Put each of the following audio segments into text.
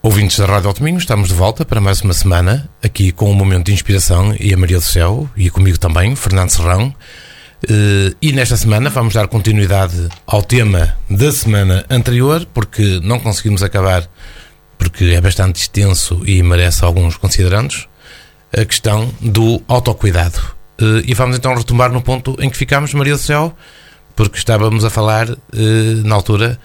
Ouvintes da Rádio Alto Minho, estamos de volta para mais uma semana, aqui com um momento de inspiração e a Maria do Céu, e comigo também, Fernando Serrão. E nesta semana vamos dar continuidade ao tema da semana anterior, porque não conseguimos acabar, porque é bastante extenso e merece alguns considerandos, a questão do autocuidado. E vamos então retomar no ponto em que ficámos, Maria do Céu, porque estávamos a falar, na altura,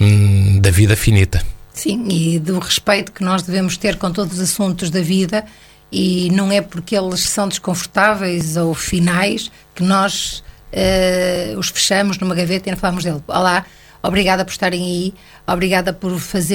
da vida finita. Sim, e do respeito que nós devemos ter com todos os assuntos da vida, e não é porque eles são desconfortáveis ou finais que nós os fechamos numa gaveta e não falamos dele. Olá, obrigada por estarem aí, obrigada por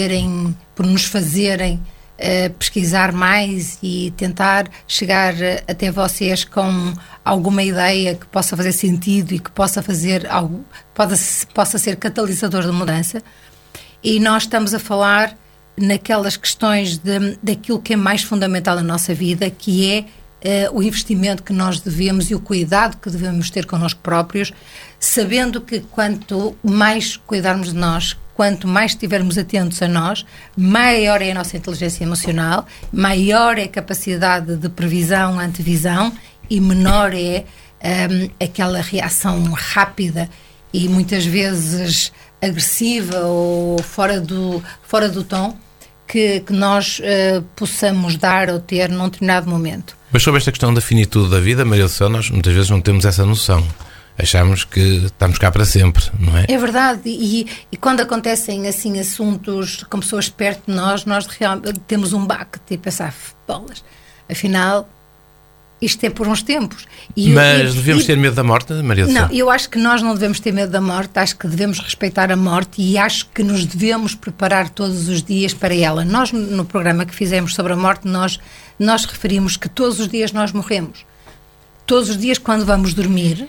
nos fazerem pesquisar mais e tentar chegar até vocês com alguma ideia que possa fazer sentido e que possa fazer algo, possa ser catalisador de mudança. E nós estamos a falar naquelas questões daquilo que é mais fundamental na nossa vida, que é o investimento que nós devemos e o cuidado que devemos ter connosco próprios, sabendo que quanto mais cuidarmos de nós, quanto mais estivermos atentos a nós, maior é a nossa inteligência emocional, maior é a capacidade de previsão, antevisão, e menor é aquela reação rápida e muitas vezes agressiva ou fora do tom que nós possamos dar ou ter num determinado momento. Mas sobre esta questão da finitude da vida, Maria do Céu, nós muitas vezes não temos essa noção. Achamos que estamos cá para sempre, não é? É verdade, e quando acontecem assim assuntos com pessoas perto de nós realmente temos um baque, tipo pensar, bolas, afinal isto é por uns tempos. Mas devemos ter medo da morte, Maria do Céu? Não, eu acho que nós não devemos ter medo da morte, acho que devemos respeitar a morte e acho que nos devemos preparar todos os dias para ela. Nós, no programa que fizemos sobre a morte, nós referimos que todos os dias nós morremos. Todos os dias, quando vamos dormir,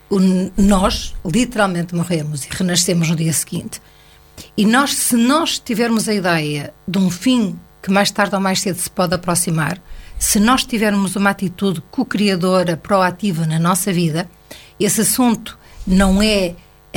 nós literalmente morremos e renascemos no dia seguinte. E se nós tivermos a ideia de um fim que mais tarde ou mais cedo se pode aproximar, se nós tivermos uma atitude co-criadora, proativa na nossa vida, esse assunto não é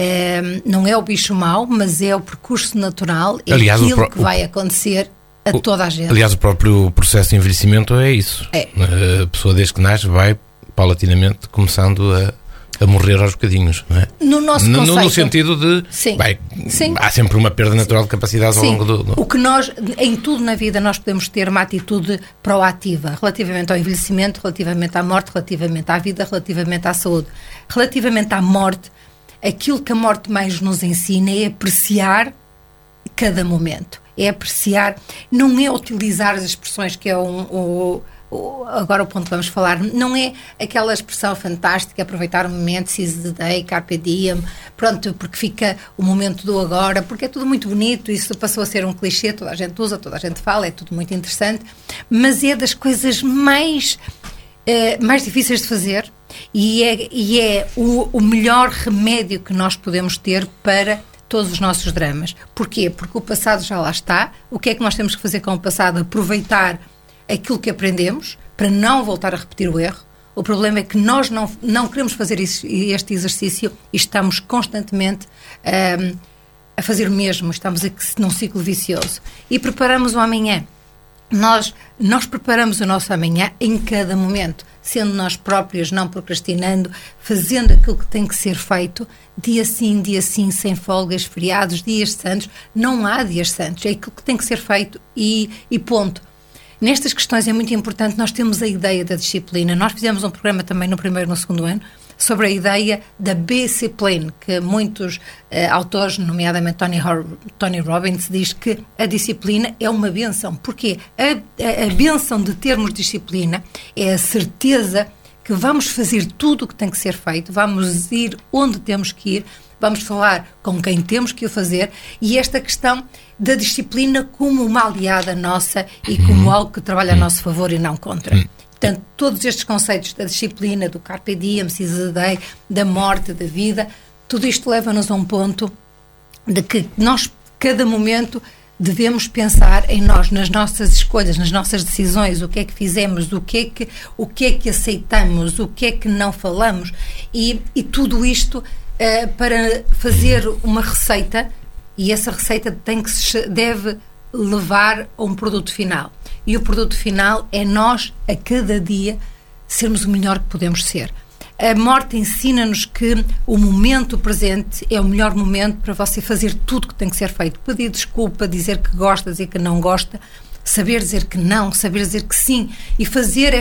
o bicho mau, mas é o percurso natural, é aquilo que vai acontecer a toda a gente. Aliás, o próprio processo de envelhecimento é isso. A pessoa, desde que nasce, vai paulatinamente começando a morrer aos bocadinhos, não é? No nosso conceito. No sentido de... Sim. Sim. Há sempre uma perda natural de capacidades ao longo do... O que nós, em tudo na vida, nós podemos ter uma atitude proativa, relativamente ao envelhecimento, relativamente à morte, relativamente à vida, relativamente à saúde. Relativamente à morte, aquilo que a morte mais nos ensina é apreciar cada momento. É apreciar, não é utilizar as expressões que é agora o ponto que vamos falar, não é aquela expressão fantástica, aproveitar o momento, seize the day, carpe diem, pronto, porque fica o momento do agora, porque é tudo muito bonito, isso passou a ser um clichê, toda a gente usa, toda a gente fala, é tudo muito interessante, mas é das coisas mais difíceis de fazer e é o melhor remédio que nós podemos ter para todos os nossos dramas. Porquê? Porque o passado já lá está. O que é que nós temos que fazer com o passado? Aproveitar aquilo que aprendemos para não voltar a repetir o erro. O problema é que nós não queremos fazer este exercício e estamos constantemente a fazer o mesmo, estamos aqui num ciclo vicioso. E preparamos o amanhã. Nós preparamos o nosso amanhã em cada momento, sendo nós próprios, não procrastinando, fazendo aquilo que tem que ser feito, dia sim, sem folgas, feriados, dias santos. Não há dias santos, é aquilo que tem que ser feito e ponto. Nestas questões é muito importante, nós temos a ideia da disciplina. Nós fizemos um programa também no primeiro e no segundo ano sobre a ideia da discipline, que muitos autores, nomeadamente Tony Robbins, diz que a disciplina é uma bênção. Porquê? A bênção de termos disciplina é a certeza que vamos fazer tudo o que tem que ser feito, vamos ir onde temos que ir, vamos falar com quem temos que o fazer, e esta questão da disciplina como uma aliada nossa e como algo que trabalha a nosso favor e não contra. Portanto, todos estes conceitos da disciplina, do carpe diem, seize the day, da morte, da vida, tudo isto leva-nos a um ponto de que nós, cada momento, devemos pensar em nós, nas nossas escolhas, nas nossas decisões, o que é que fizemos, o que é que aceitamos, o que é que não falamos, e tudo isto para fazer uma receita, e essa receita deve levar a um produto final. E o produto final é nós, a cada dia, sermos o melhor que podemos ser. A morte ensina-nos que o momento presente é o melhor momento para você fazer tudo que tem que ser feito. Pedir desculpa, dizer que gosta, dizer que não gosta, saber dizer que não, saber dizer que sim, e fazer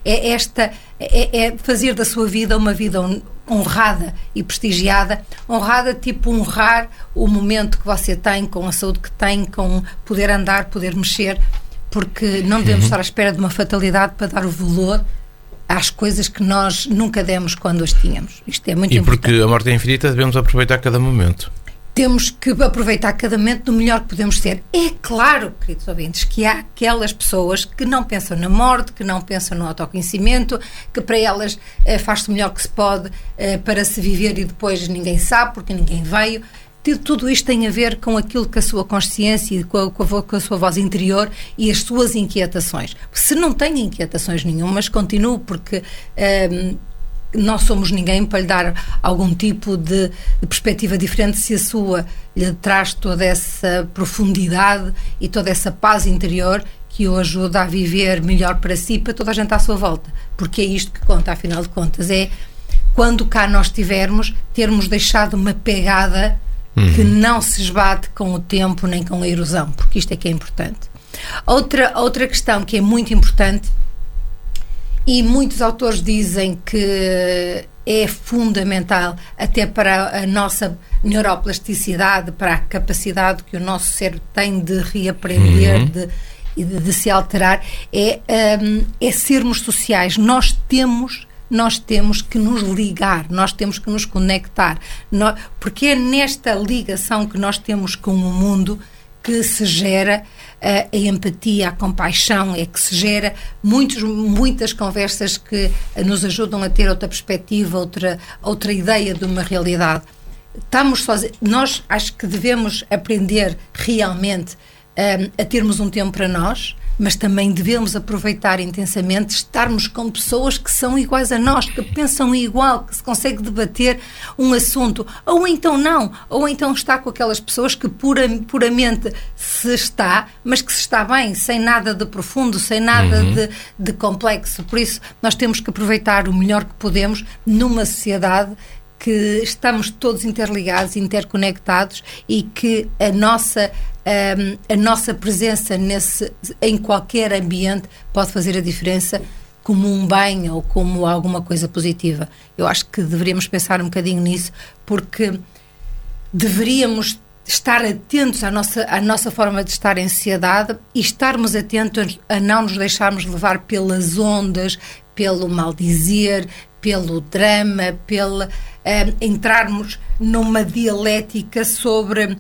fazer da sua vida uma vida honrada e prestigiada. Honrada, tipo honrar o momento que você tem, com a saúde que tem, com poder andar, poder mexer, porque não devemos estar à espera de uma fatalidade para dar o valor às coisas que nós nunca demos quando as tínhamos. Isto é muito importante. E porque a morte é infinita, devemos aproveitar cada momento. Temos que aproveitar cada momento do melhor que podemos ser. É claro, queridos ouvintes, que há aquelas pessoas que não pensam na morte, que não pensam no autoconhecimento, que para elas faz-se o melhor que se pode para se viver e depois ninguém sabe, porque ninguém veio. Tudo isto tem a ver com aquilo que a sua consciência e com a sua voz interior e as suas inquietações. Se não tem inquietações nenhumas, continue, porque não somos ninguém para lhe dar algum tipo de perspectiva diferente se a sua lhe traz toda essa profundidade e toda essa paz interior que o ajuda a viver melhor para si e para toda a gente à sua volta. Porque é isto que conta, afinal de contas. É quando cá nós estivermos, termos deixado uma pegada que não se esbate com o tempo nem com a erosão, porque isto é que é importante. Outra questão que é muito importante, e muitos autores dizem que é fundamental até para a nossa neuroplasticidade, para a capacidade que o nosso cérebro tem de reaprender, de se alterar, é sermos sociais. Nós temos que nos ligar, nós temos que nos conectar, porque é nesta ligação que nós temos com o mundo que se gera a empatia, a compaixão, é que se gera muitas conversas que nos ajudam a ter outra perspectiva, outra ideia de uma realidade. Estamos sozinhos. Nós acho que devemos aprender realmente a termos um tempo para nós, mas também devemos aproveitar intensamente estarmos com pessoas que são iguais a nós, que pensam igual, que se consegue debater um assunto, ou então não, ou então está com aquelas pessoas que puramente se está, mas que se está bem, sem nada de profundo, sem nada de complexo. Por isso, nós temos que aproveitar o melhor que podemos numa sociedade que estamos todos interligados, interconectados, e que a nossa presença em qualquer ambiente pode fazer a diferença como um bem ou como alguma coisa positiva. Eu acho que deveríamos pensar um bocadinho nisso, porque deveríamos estar atentos à nossa forma de estar em sociedade e estarmos atentos a não nos deixarmos levar pelas ondas, pelo maldizer, pelo drama, entrarmos numa dialética sobre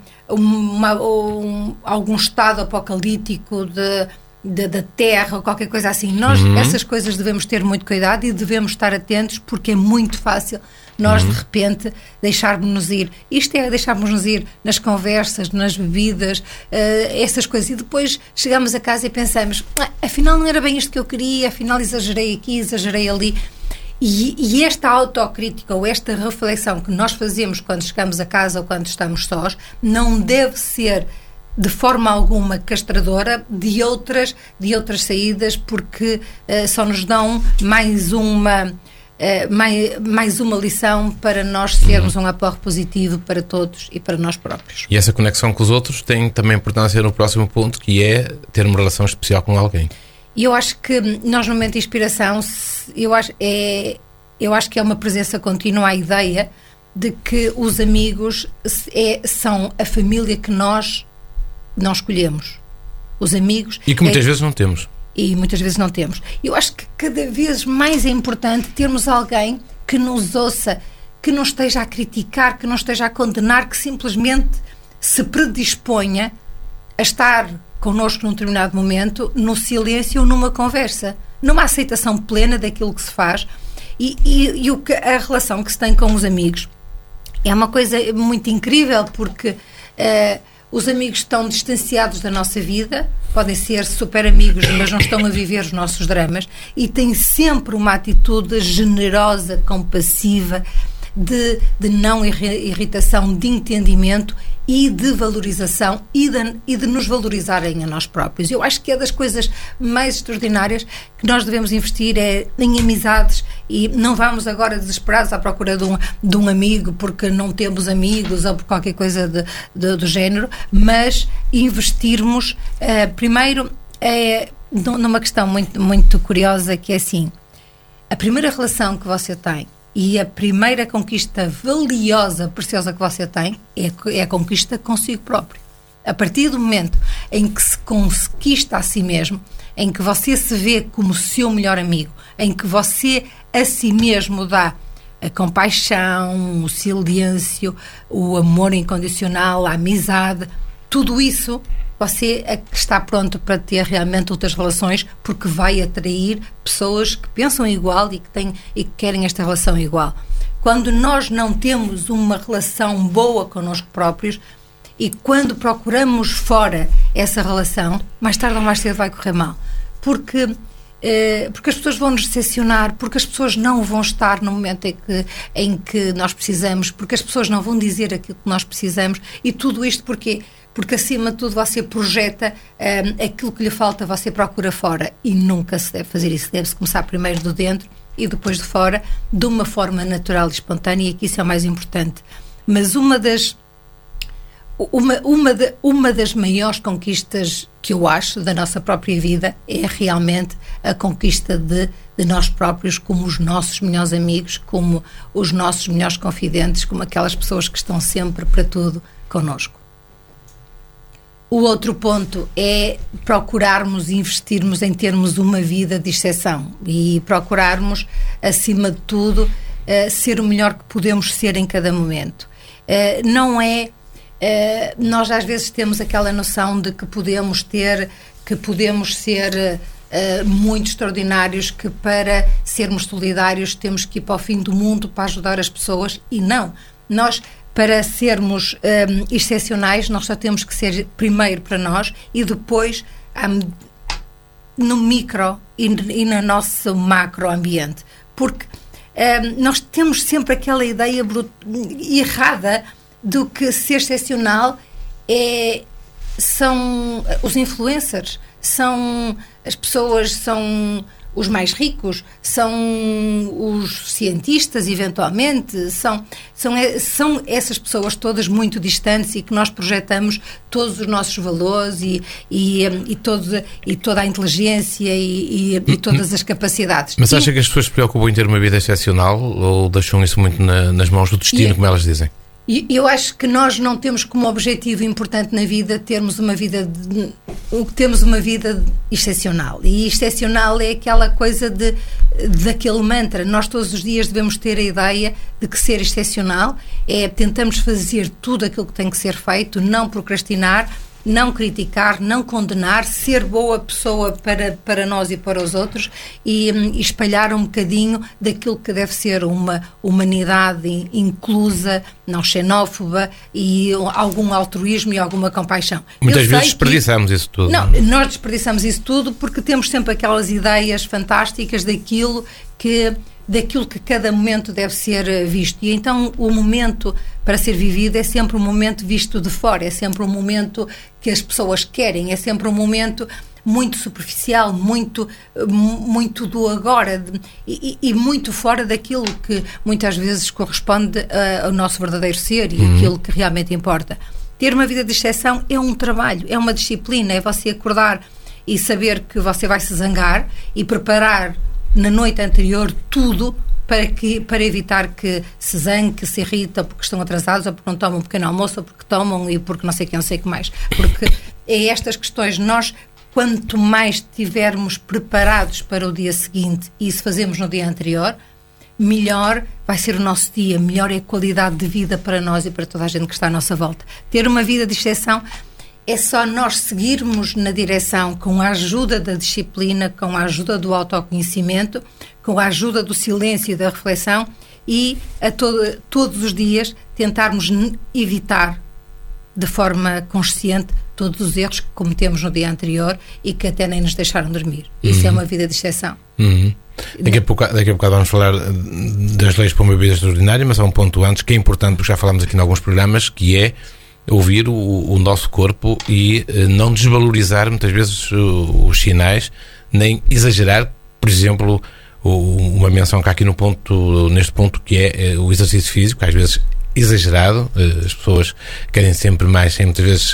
algum estado apocalíptico da Terra ou qualquer coisa assim. Essas coisas devemos ter muito cuidado e devemos estar atentos, porque é muito fácil nós de repente deixarmos-nos ir. Isto é deixarmos-nos ir nas conversas, nas bebidas, essas coisas, e depois chegamos a casa e pensamos, afinal não era bem isto que eu queria, afinal exagerei aqui, exagerei ali. E esta autocrítica ou esta reflexão que nós fazemos quando chegamos a casa ou quando estamos sós não deve ser de forma alguma castradora de outras saídas, porque só nos dão mais uma lição para nós sermos um aporte positivo para todos e para nós próprios. E essa conexão com os outros tem também importância no próximo ponto, que é ter uma relação especial com alguém. E eu acho que nós, no momento de inspiração, eu acho que é uma presença contínua, a ideia de que os amigos são a família que nós não escolhemos. Os amigos... E que muitas vezes não temos. E muitas vezes não temos. Eu acho que cada vez mais é importante termos alguém que nos ouça, que não esteja a criticar, que não esteja a condenar, que simplesmente se predisponha a estar connosco num determinado momento, no silêncio ou numa conversa, numa aceitação plena daquilo que se faz. E a relação que se tem com os amigos é uma coisa muito incrível, porque os amigos estão distanciados da nossa vida, podem ser super amigos, mas não estão a viver os nossos dramas, e têm sempre uma atitude generosa, compassiva, de não irritação, de entendimento e de valorização e de nos valorizarem a nós próprios. Eu acho que é das coisas mais extraordinárias que nós devemos investir em amizades, e não vamos agora desesperados à procura de um amigo porque não temos amigos ou por qualquer coisa do género, mas investirmos primeiro numa questão muito, muito curiosa, que é assim: a primeira relação que você tem e a primeira conquista valiosa, preciosa que você tem é a conquista consigo próprio. A partir do momento em que se conquista a si mesmo, em que você se vê como seu melhor amigo, em que você a si mesmo dá a compaixão, o silêncio, o amor incondicional, a amizade, tudo isso, você está pronto para ter realmente outras relações, porque vai atrair pessoas que pensam igual e que querem esta relação igual. Quando nós não temos uma relação boa connosco próprios e quando procuramos fora essa relação, mais tarde ou mais cedo vai correr mal. Porque as pessoas vão nos decepcionar, porque as pessoas não vão estar no momento em que nós precisamos, porque as pessoas não vão dizer aquilo que nós precisamos, e tudo isto porquê? Porque acima de tudo você projeta aquilo que lhe falta, você procura fora, e nunca se deve fazer isso. Deve-se começar primeiro do dentro e depois de fora, de uma forma natural e espontânea, e que isso é o mais importante. Mas uma das maiores conquistas que eu acho da nossa própria vida é realmente a conquista de nós próprios como os nossos melhores amigos, como os nossos melhores confidentes, como aquelas pessoas que estão sempre para tudo connosco. O outro ponto é procurarmos investirmos em termos uma vida de exceção e procurarmos, acima de tudo, ser o melhor que podemos ser em cada momento. Não é... nós às vezes temos aquela noção de que podemos ser muito extraordinários, que para sermos solidários temos que ir para o fim do mundo para ajudar as pessoas, e não. Nós, para sermos excepcionais, nós só temos que ser primeiro para nós e depois no micro e no nosso macro ambiente, porque nós temos sempre aquela ideia errada do que ser excepcional são os influencers, são as pessoas, são os mais ricos, são os cientistas, eventualmente, são essas pessoas todas muito distantes e que nós projetamos todos os nossos valores e toda a inteligência e todas as capacidades. Mas acha que as pessoas se preocupam em ter uma vida excepcional ou deixam isso muito nas mãos do destino, como elas dizem? Eu acho que nós não temos como objetivo importante na vida termos uma vida excepcional. E excepcional é aquela coisa daquele mantra. Nós todos os dias devemos ter a ideia de que ser excepcional é tentamos fazer tudo aquilo que tem que ser feito, não procrastinar, não criticar, não condenar, ser boa pessoa para nós e para os outros e espalhar um bocadinho daquilo que deve ser uma humanidade inclusa, não xenófoba, e algum altruísmo e alguma compaixão. Muitas vezes desperdiçamos isso tudo. Não, nós desperdiçamos isso tudo porque temos sempre aquelas ideias fantásticas daquilo que cada momento deve ser visto. E então o momento para ser vivido é sempre um momento visto de fora, é sempre um momento que as pessoas querem, é sempre um momento muito superficial, muito do agora e muito fora daquilo que muitas vezes corresponde ao nosso verdadeiro ser e aquilo que realmente importa. Ter uma vida de exceção é um trabalho, é uma disciplina, é você acordar e saber que você vai se zangar e preparar na noite anterior tudo para evitar que se zangue, que se irrita porque estão atrasados, ou porque não tomam um pequeno almoço, ou porque tomam e porque não sei o que mais. Porque é estas questões. Nós, quanto mais estivermos preparados para o dia seguinte, e isso fazemos no dia anterior, melhor vai ser o nosso dia, melhor é a qualidade de vida para nós e para toda a gente que está à nossa volta. Ter uma vida de exceção é só nós seguirmos na direção, com a ajuda da disciplina, com a ajuda do autoconhecimento, com a ajuda do silêncio e da reflexão, e todos os dias tentarmos evitar de forma consciente todos os erros que cometemos no dia anterior e que até nem nos deixaram dormir. Isso é uma vida de exceção. Daqui a bocado vamos falar das leis para uma vida extraordinária, mas há um ponto antes que é importante, porque já falámos aqui em alguns programas, que é ouvir o nosso corpo e não desvalorizar muitas vezes os sinais, nem exagerar. Por exemplo, uma menção que há aqui neste ponto, que é o exercício físico, às vezes exagerado. As pessoas querem sempre mais, sem muitas vezes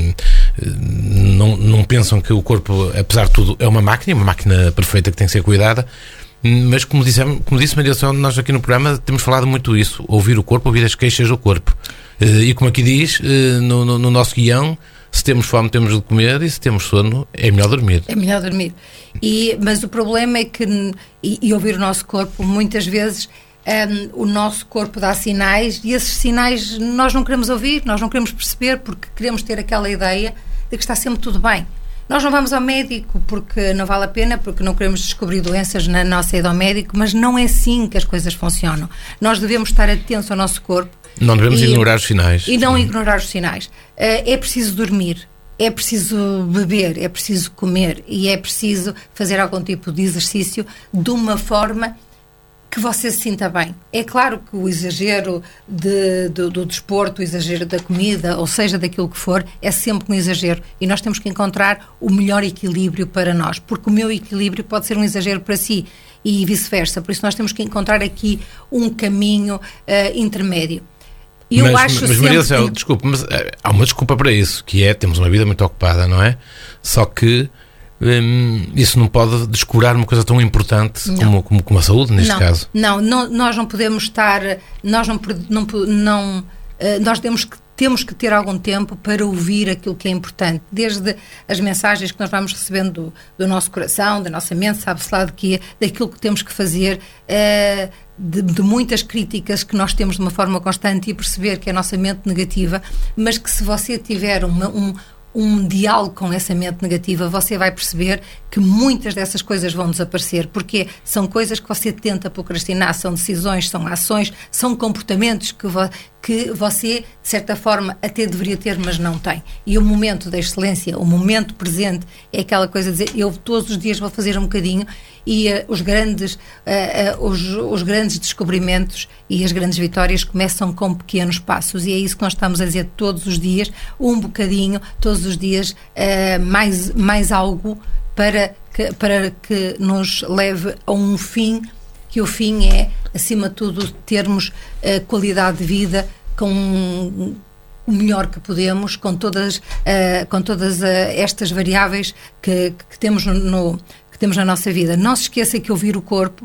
não pensam que o corpo, apesar de tudo, é uma máquina perfeita que tem que ser cuidada. Mas como disse Maria Céu, nós aqui no programa temos falado muito isso, ouvir o corpo, ouvir as queixas do corpo, e como aqui diz no nosso guião, se temos fome temos de comer, e se temos sono é melhor dormir. É melhor dormir. Mas o problema é que, e ouvir o nosso corpo, muitas vezes o nosso corpo dá sinais, e esses sinais nós não queremos ouvir, nós não queremos perceber, porque queremos ter aquela ideia de que está sempre tudo bem. Nós não vamos ao médico porque não vale a pena, porque não queremos descobrir doenças na nossa ida ao médico, mas não é assim que as coisas funcionam. Nós devemos estar atentos ao nosso corpo. Não devemos ignorar os sinais. E não ignorar os sinais. É preciso dormir, é preciso beber, é preciso comer e é preciso fazer algum tipo de exercício de uma forma que você se sinta bem. É claro que o exagero do desporto, o exagero da comida, ou seja, daquilo que for, é sempre um exagero. E nós temos que encontrar o melhor equilíbrio para nós, porque o meu equilíbrio pode ser um exagero para si e vice-versa. Por isso nós temos que encontrar aqui um caminho intermédio. Mas Maria Céu, desculpe, mas há uma desculpa para isso, que é, temos uma vida muito ocupada, não é? Só que isso não pode descurar uma coisa tão importante como a saúde, neste caso. Não, nós não podemos estar, nós temos que ter algum tempo para ouvir aquilo que é importante, desde as mensagens que nós vamos recebendo do nosso coração, da nossa mente, sabe-se lá daquilo que temos que fazer, de muitas críticas que nós temos de uma forma constante, e perceber que é a nossa mente negativa, mas que se você tiver um diálogo com essa mente negativa, você vai perceber que muitas dessas coisas vão desaparecer, porque são coisas que você tenta procrastinar, são decisões, são ações, são comportamentos que você, de certa forma, até deveria ter, mas não tem. E o momento da excelência, o momento presente, é aquela coisa de dizer, eu todos os dias vou fazer um bocadinho, e os grandes descobrimentos e as grandes vitórias começam com pequenos passos, e é isso que nós estamos a dizer todos os dias, um bocadinho, todos os dias, mais algo para que nos leve a um fim, que o fim é, acima de tudo, termos qualidade de vida com o melhor que podemos, com todas estas variáveis que temos que temos na nossa vida. Não se esqueça que ouvir o corpo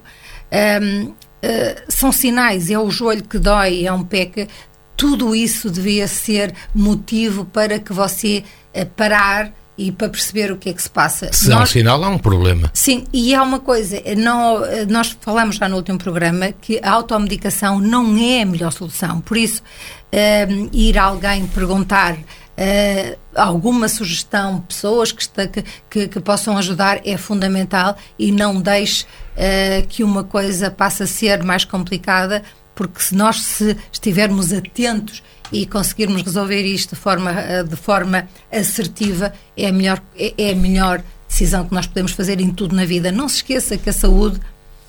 são sinais, é o joelho que dói, é um pé que... Tudo isso devia ser motivo para que você parar e para perceber o que é que se passa. Se há um sinal, há um problema. Sim, e há uma coisa, nós falamos já no último programa que a automedicação não é a melhor solução, por isso ir a alguém perguntar alguma sugestão, pessoas que possam ajudar é fundamental, e não deixe que uma coisa passe a ser mais complicada, porque se nós estivermos atentos e conseguirmos resolver isto de forma assertiva, é a melhor decisão que nós podemos fazer em tudo na vida. Não se esqueça que a saúde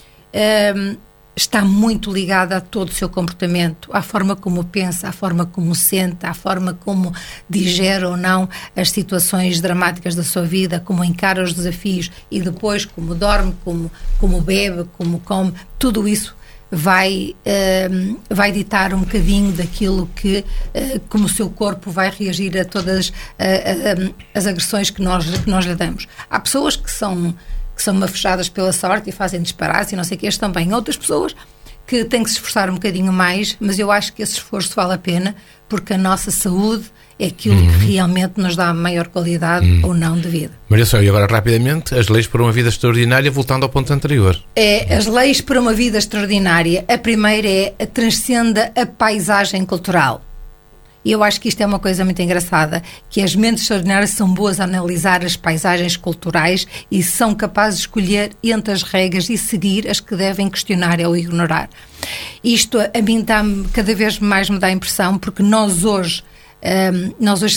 está muito ligada a todo o seu comportamento, à forma como pensa, à forma como sente, à forma como digere ou não as situações dramáticas da sua vida, como encara os desafios, e depois como dorme, como bebe, como come. Tudo isso vai ditar um bocadinho daquilo como o seu corpo vai reagir a todas as agressões que nós lhe damos. Há pessoas que são mafechadas pela sorte e fazem disparates e não sei o que, estão bem. Outras pessoas que têm que se esforçar um bocadinho mais, mas eu acho que esse esforço vale a pena, porque a nossa saúde é aquilo que realmente nos dá a maior qualidade ou não de vida. Maria Céu, e agora rapidamente, as leis para uma vida extraordinária, voltando ao ponto anterior. As leis para uma vida extraordinária, a primeira é transcenda a paisagem cultural. E eu acho que isto é uma coisa muito engraçada, que as mentes extraordinárias são boas a analisar as paisagens culturais e são capazes de escolher entre as regras e seguir as que devem questionar ou ignorar. Isto a mim cada vez mais me dá a impressão, porque nós hoje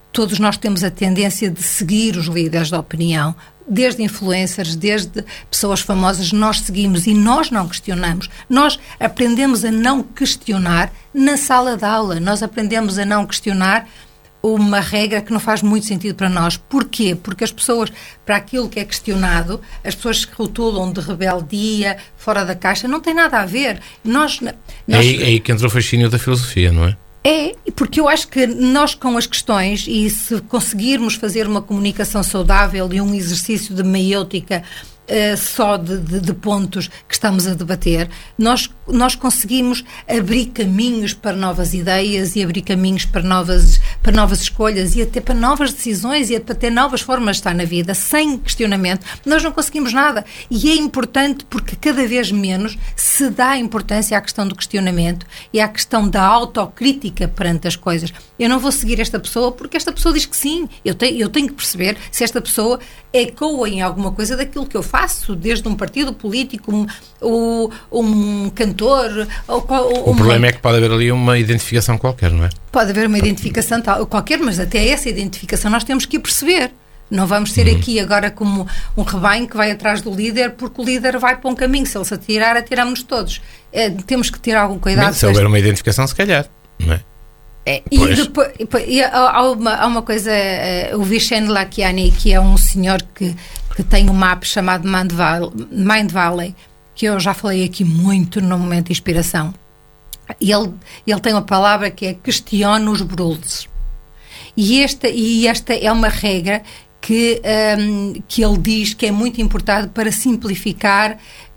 todos nós temos a tendência de seguir os líderes da opinião, desde influencers, desde pessoas famosas, nós seguimos e nós não questionamos. Nós aprendemos a não questionar na sala de aula, nós aprendemos a não questionar uma regra que não faz muito sentido para nós. Porquê? Porque as pessoas, para aquilo que é questionado, as pessoas que rotulam de rebeldia, fora da caixa, não tem nada a ver. É aí que entra o fascínio da filosofia, não é? É, porque eu acho que nós com as questões, e se conseguirmos fazer uma comunicação saudável e um exercício de meiêutica só de pontos que estamos a debater, nós conseguimos abrir caminhos para novas ideias e abrir caminhos para novas escolhas e até para novas decisões e para ter novas formas de estar na vida. Sem questionamento, nós não conseguimos nada. E é importante porque cada vez menos se dá importância à questão do questionamento e à questão da autocrítica perante as coisas. Eu não vou seguir esta pessoa porque esta pessoa diz que sim. Eu tenho que perceber se esta pessoa ecoa em alguma coisa daquilo que eu faço, desde um partido político, um cantor... O problema é que pode haver ali uma identificação qualquer, não é? Pode haver uma identificação qualquer, mas até essa identificação nós temos que perceber. Não vamos ser aqui agora como um rebanho que vai atrás do líder porque o líder vai para um caminho. Se ele se atirar, atiramos-nos todos. Temos que ter algum cuidado. Se houver uma identificação, se calhar, não é? E depois, há uma coisa, o Vishen Lakhiani, que é um senhor que tem um mapa chamado Mind Valley, que eu já falei aqui muito no momento de inspiração. E ele tem uma palavra que é questiona os brulhos. E esta é uma regra que ele diz que é muito importante para simplificar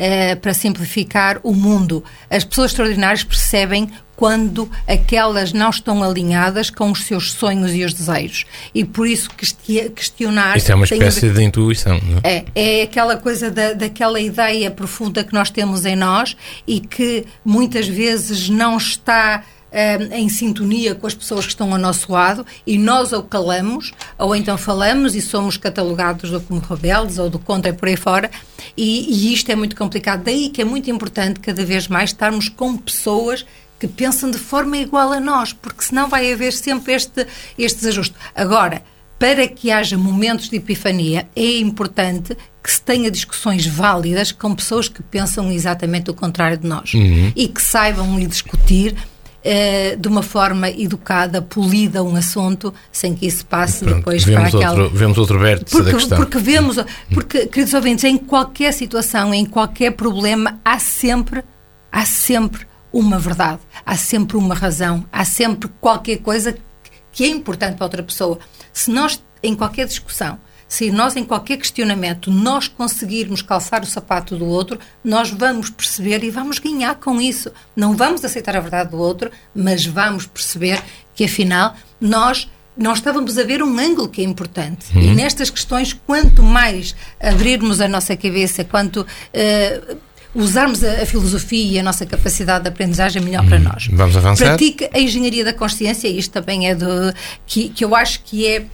o mundo. As pessoas extraordinárias percebem quando aquelas não estão alinhadas com os seus sonhos e os desejos. E por isso questionar... Isto é uma espécie de intuição, não é? É aquela coisa daquela ideia profunda que nós temos em nós e que muitas vezes não está em sintonia com as pessoas que estão ao nosso lado e nós ou calamos ou então falamos e somos catalogados ou como rebeldes ou do contra e por aí fora e isto é muito complicado. Daí que é muito importante cada vez mais estarmos com pessoas que pensam de forma igual a nós, porque senão vai haver sempre este desajuste. Agora, para que haja momentos de epifania, é importante que se tenha discussões válidas com pessoas que pensam exatamente o contrário de nós e que saibam discutir de uma forma educada, polida um assunto, sem que isso passe depois para aquela... Vemos outro vértice da questão. Porque, queridos ouvintes, em qualquer situação, em qualquer problema, há sempre uma verdade, há sempre uma razão, há sempre qualquer coisa que é importante para outra pessoa. Se nós, em qualquer discussão, se nós, em qualquer questionamento, nós conseguirmos calçar o sapato do outro, nós vamos perceber e vamos ganhar com isso. Não vamos aceitar a verdade do outro, mas vamos perceber que, afinal, nós estávamos a ver um ângulo que é importante. E nestas questões, quanto mais abrirmos a nossa cabeça, quanto... usarmos a filosofia e a nossa capacidade de aprendizagem melhor para nós. Vamos avançar. Pratica a engenharia da consciência, isto também é que eu acho que é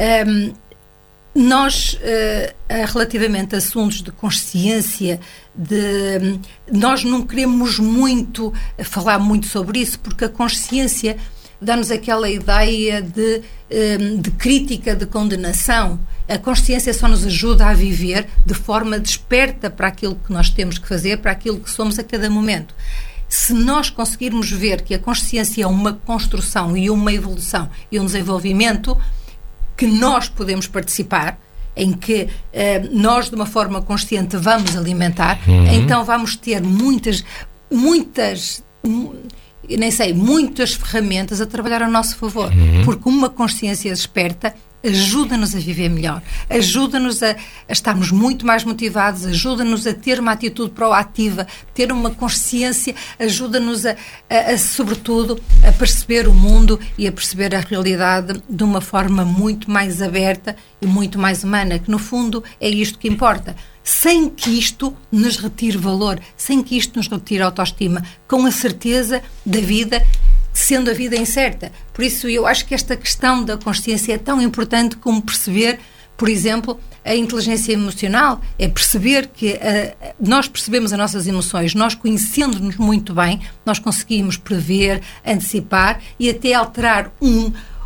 nós relativamente a assuntos de consciência, nós não queremos falar muito sobre isso, porque a consciência dá-nos aquela ideia de crítica, de condenação. A consciência só nos ajuda a viver de forma desperta para aquilo que nós temos que fazer, para aquilo que somos a cada momento. Se nós conseguirmos ver que a consciência é uma construção e uma evolução e um desenvolvimento que nós podemos participar, em que nós de uma forma consciente vamos alimentar, então vamos ter muitas ferramentas a trabalhar a nosso favor, porque uma consciência desperta ajuda-nos a viver melhor, ajuda-nos a estarmos muito mais motivados, ajuda-nos a ter uma atitude proativa, ter uma consciência, ajuda-nos sobretudo, a perceber o mundo e a perceber a realidade de uma forma muito mais aberta e muito mais humana, que no fundo é isto que importa. Sem que isto nos retire valor, sem que isto nos retire autoestima, com a certeza da vida, sendo a vida incerta. Por isso eu acho que esta questão da consciência é tão importante como perceber, por exemplo, a inteligência emocional. É perceber que nós percebemos as nossas emoções, nós conhecendo-nos muito bem, nós conseguimos prever, antecipar e até alterar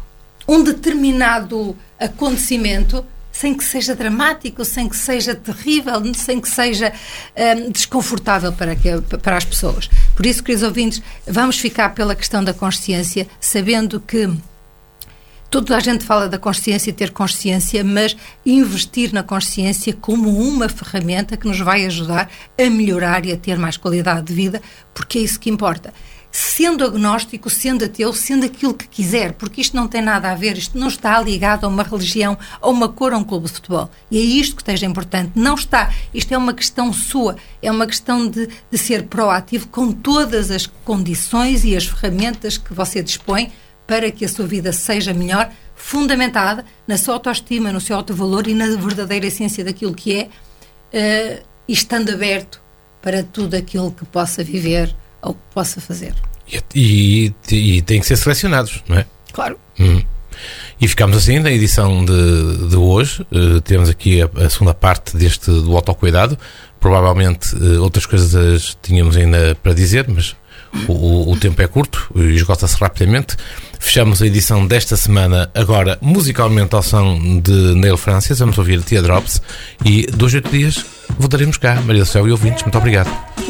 um determinado acontecimento sem que seja dramático, sem que seja terrível, sem que seja desconfortável para as pessoas. Por isso, queridos ouvintes, vamos ficar pela questão da consciência, sabendo que toda a gente fala da consciência e ter consciência, mas investir na consciência como uma ferramenta que nos vai ajudar a melhorar e a ter mais qualidade de vida, porque é isso que importa. Sendo agnóstico, sendo ateu, sendo aquilo que quiser, porque isto não tem nada a ver, isto não está ligado a uma religião, a uma cor, a um clube de futebol. E é isto que esteja importante. Não está. Isto é uma questão sua, é uma questão de ser proativo com todas as condições e as ferramentas que você dispõe para que a sua vida seja melhor, fundamentada na sua autoestima, no seu autovalor e na verdadeira essência daquilo que é, e estando aberto para tudo aquilo que possa viver ou que possa fazer. E têm que ser selecionados, não é? Claro. E ficamos assim na edição de hoje. Temos aqui a segunda parte do autocuidado. Provavelmente outras coisas tínhamos ainda para dizer, mas o tempo é curto e esgota-se rapidamente. Fechamos a edição desta semana agora musicalmente ao som de Neil Francis. Vamos ouvir Teardrops e 2 a 8 dias voltaremos cá. Maria do Céu e ouvintes, muito obrigado.